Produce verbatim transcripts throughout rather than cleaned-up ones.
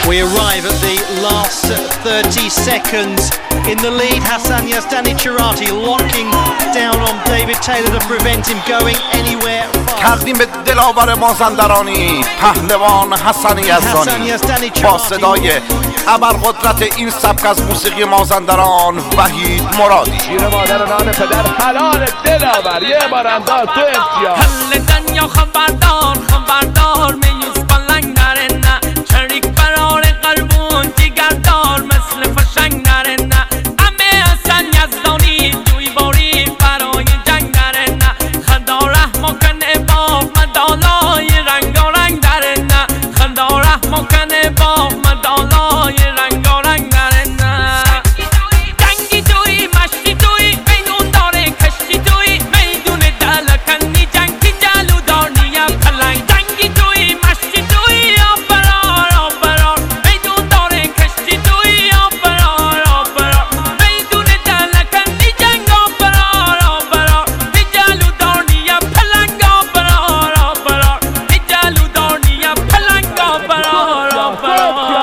We arrive at the last thirty seconds. In the lead, Hassan Yazdani Cherati locking down on David Taylor to prevent him going anywhere fast. تقدیم به دلاور مازندرانی پهلوان حسن یزدانی با صدای ابرقدرت این سبک از موسیقی مازندران وحید مرادی. شیر مادر نان پدر حلال دلاور یه بار انداز تو امتیاز. حل دنیا خبردار خبردار میوز بلنگ نره نه شریک برار قلبون دیگردار مثل فشنگ نره نه امه حسن یزدانی جوی باری برای جنگ نره نه خدا رحم کنه با مدالای رنگارنگ نره نه خدا رحم کنه با مدالای رنگارنگ نره نه جنگی توی مشتی توی میدون داره کشتی توی میدون دلکنی جنگی جلو دارنیم پلنگ جنگی توی مشتی توی آفرار آفرار میدون داره کشتی توی آفرار آفرار میدون دلکنی جنگ آفرار آفرار جلو دارنیم پلنگ آفرار آفرار جلو دارنیم پلنگ آفرار آفرار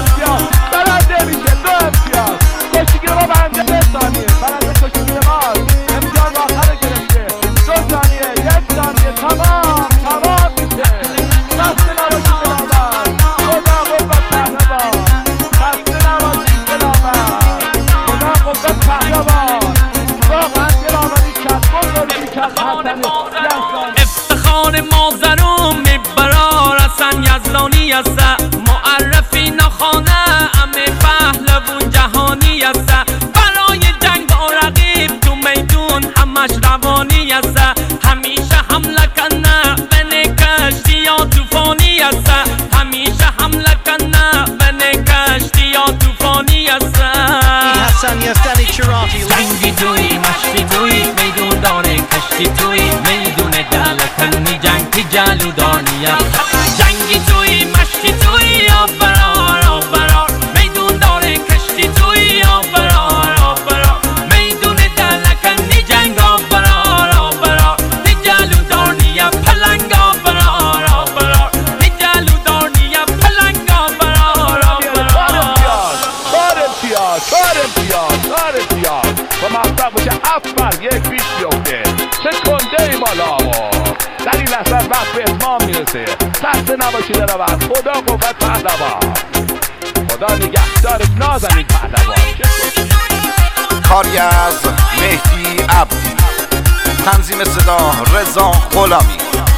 برنده میشه دو امتیاز. کشتیگیر ما برنده به ثانیه برنده کشتیگیر ما امتیاز آخر گرفته. دو ثانیه یک ثانیه تمام تمام میشه. خسته نباشید دلاور خدا قوت پهلوان. خسته نباشید دلاور خدا قوت پهلوان. واقعا دلاوری کرد بزرگی کرد حسن یزدانی. افتخار مازروم میبرار حسن یزدانی است معرفی نخانه امه پهلوان جهانی است برای جنگ با رقیب تو میدون همش روانی است همیشه حمله کنه بین کشتی یا طوفانی است همیشه حمله کنه بین کشتی یا طوفانی است Hassan Yazdani Cherati. جنگی توی مشتی توی میدون داره کشتی توی میدون دلکنی جنگی جلو دارنیم جنگی توی مشتی توی آفرار آفرار میدون داره کشتی توی آفرار آفرار میدون دلکنی جنگ آفرار آفرار جلو دارنیم پلنگ آفرار آفرار جلو دارنیم پلنگ آفرار آفرار چهار امتیاز چهار امتیاز چهار امتیاز و مطلب باشه افر یک بیش بیفته. چه کنده ای مالا در این لحظه وقت به اتمام میرسه. خسته نباشید دلاور خدا قوت پهلوان. خدا نگهدار نازنین پهلوان. کاری از مهدی عبدی، تنظیم صدا رضا غلامی.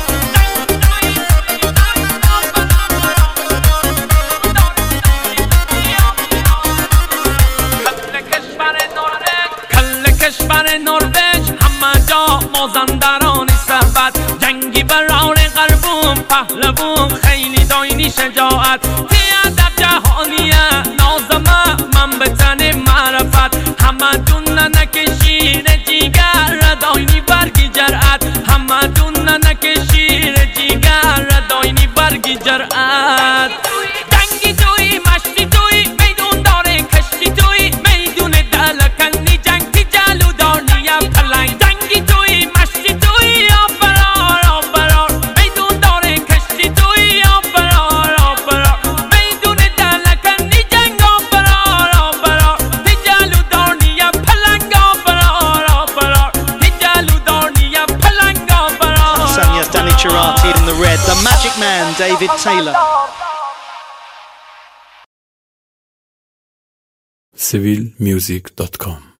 کشور نروژ همه جا مازندرانی صحبت جنگی برار قلبون پهلوان خیلی داینی شجاعت ادب جهانیه نازمه من به تن معرفت همه دون نکشیر جیگر داینی برگی جرأت همه دون نکشیر جیگر داینی برگی جرأت جنگی توی مشتی توی میدون داره کشتی توی میدون دلکنی جنگی جلو دارنیم پلنگ جنگی توی مشتی توی آفرار آفرار میدون داره کشتی توی آفرار آفرار میدون دلکنی جنگ آفرار آفرار جلو دارنیم پلنگ آفرار آفرار جلو دارنیم پلنگ آفرار. Hassan Yazdani Cherati in the red. The Magic Man, David Taylor. civil music dot com